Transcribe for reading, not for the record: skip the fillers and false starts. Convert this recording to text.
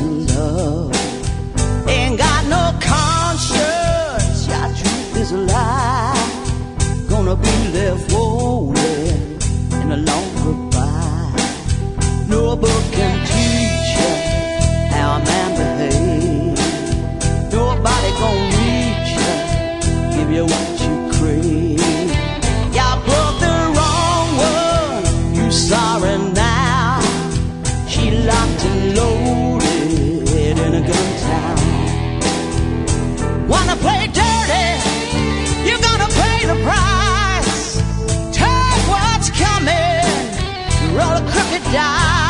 in love. Ain't got no conscience, your truth is a lie. Gonna be left rolling in a long goodbye. No book can teach you how a man behaves. Nobody gonna reach you, give you what you crave. Y'all broke the wrong one, you sorry now. She locked and loaded in a gun town. Wanna play dirty, you're gonna pay the price. Take what's coming, roll a crooked die.